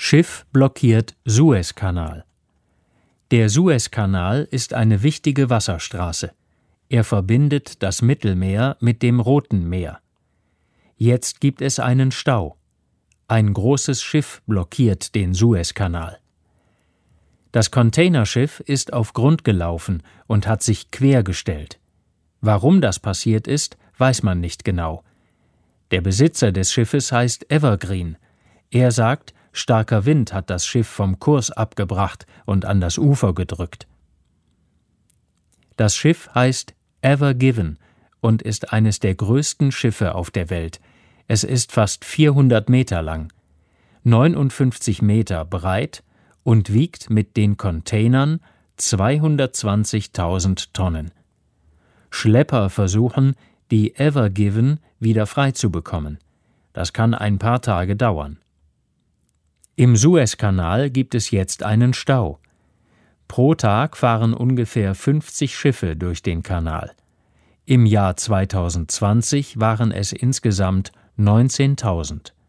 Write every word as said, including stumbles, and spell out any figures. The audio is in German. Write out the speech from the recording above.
Schiff blockiert Suezkanal. Der Suezkanal ist eine wichtige Wasserstraße. Er verbindet das Mittelmeer mit dem Roten Meer. Jetzt gibt es einen Stau. Ein großes Schiff blockiert den Suezkanal. Das Containerschiff ist auf Grund gelaufen und hat sich quergestellt. Warum das passiert ist, weiß man nicht genau. Der Besitzer des Schiffes heißt Evergreen. Er sagt, starker Wind hat das Schiff vom Kurs abgebracht und an das Ufer gedrückt. Das Schiff heißt Ever Given und ist eines der größten Schiffe auf der Welt. Es ist fast vierhundert Meter lang, neunundfünfzig Meter breit und wiegt mit den Containern zweihundertzwanzigtausend Tonnen. Schlepper versuchen, die Ever Given wieder freizubekommen. Das kann ein paar Tage dauern. Im Suezkanal gibt es jetzt einen Stau. Pro Tag fahren ungefähr fünfzig Schiffe durch den Kanal. Im Jahr zweitausendzwanzig waren es insgesamt neunzehntausend.